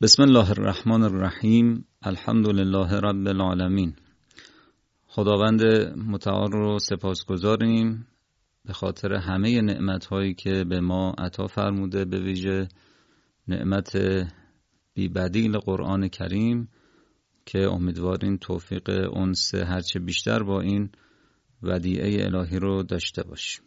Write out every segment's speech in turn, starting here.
بسم الله الرحمن الرحیم. الحمد لله رب العالمین. خداوند متعال رو سپاسگزاریم به خاطر همه نعمت‌هایی که به ما عطا فرموده، به ویژه نعمت بی‌بدیل قرآن کریم که امیدواریم توفیق انس هرچه بیشتر با این ودیعه الهی رو داشته باشیم.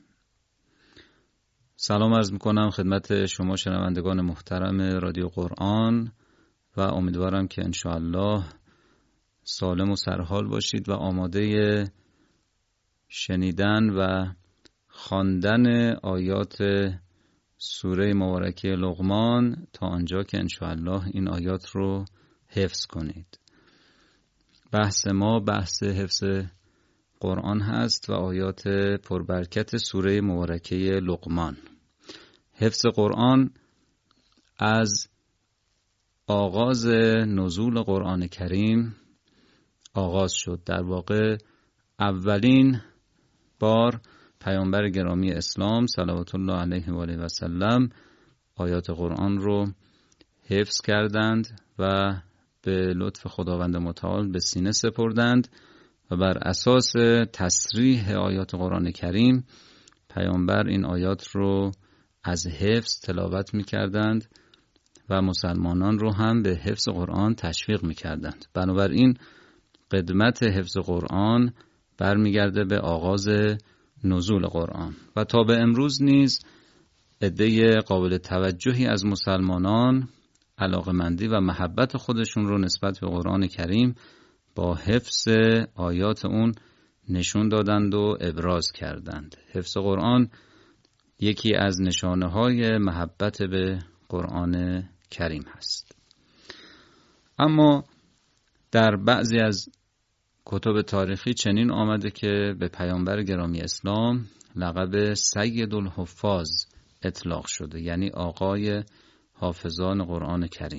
سلام عرض میکنم خدمت شما شنوندگان محترم رادیو قرآن و امیدوارم که انشاءالله سالم و سرحال باشید و آماده شنیدن و خواندن آیات سوره مبارکه لقمان تا آنجا که انشاءالله این آیات رو حفظ کنید. بحث ما بحث حفظ قرآن هست و آیات پربرکت سوره مبارکه لقمان. حفظ قرآن از آغاز نزول قرآن کریم آغاز شد. در واقع اولین بار پیامبر گرامی اسلام صلوات الله علیه و آله و سلم آیات قرآن رو حفظ کردند و به لطف خداوند متعال به سینه سپردند و بر اساس تصریح آیات قرآن کریم پیامبر این آیات رو از حفظ تلاوت می‌کردند و مسلمانان رو هم به حفظ قرآن تشویق می‌کردند. بنابراین قدمت حفظ قرآن برمیگرده به آغاز نزول قرآن و تا به امروز نیز عده قابل توجهی از مسلمانان علاقمندی و محبت خودشون رو نسبت به قرآن کریم با حفظ آیات اون نشون دادند و ابراز کردند. حفظ قرآن یکی از نشانه‌های محبت به قرآن کریم هست. اما در بعضی از کتب تاریخی چنین آمده که به پیامبر گرامی اسلام لقب سید الحفاظ اطلاق شده، یعنی آقای حافظان قرآن کریم.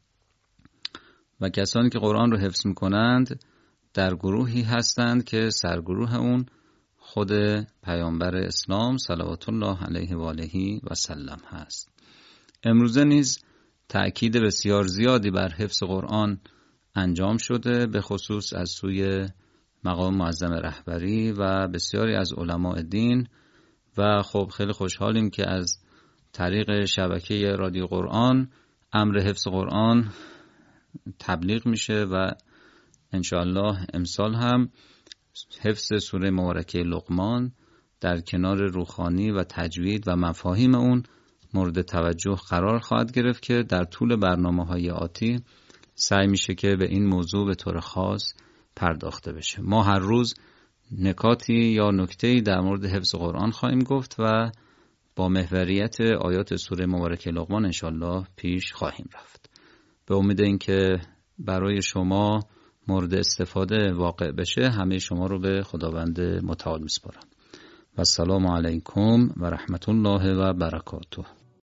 و کسانی که قرآن رو حفظ می‌کنند در گروهی هستند که سرگروه اون خود پیامبر اسلام صلوات الله علیه و آله و سلم هست. امروزه نیز تأکید بسیار زیادی بر حفظ قرآن انجام شده، به خصوص از سوی مقام معظم رهبری و بسیاری از علماء دین و خب خیلی خوشحالیم که از طریق شبکه رادیو قرآن امر حفظ قرآن تبلیغ میشه و انشاءالله امسال هم حفظ سوره مبارکه لقمان در کنار روخانی و تجوید و مفاهیم اون مورد توجه قرار خواهد گرفت که در طول برنامه‌های آتی سعی میشه که به این موضوع به طور خاص پرداخته بشه. ما هر روز نکاتی یا نکته‌ای در مورد حفظ قرآن خواهیم گفت و با محوریت آیات سوره مبارکه لقمان انشاءالله پیش خواهیم رفت. به امید اینکه برای شما مورد استفاده واقع بشه همه شما رو به خداوند متعال میسپارم. و السلام علیکم و رحمت الله و برکاته.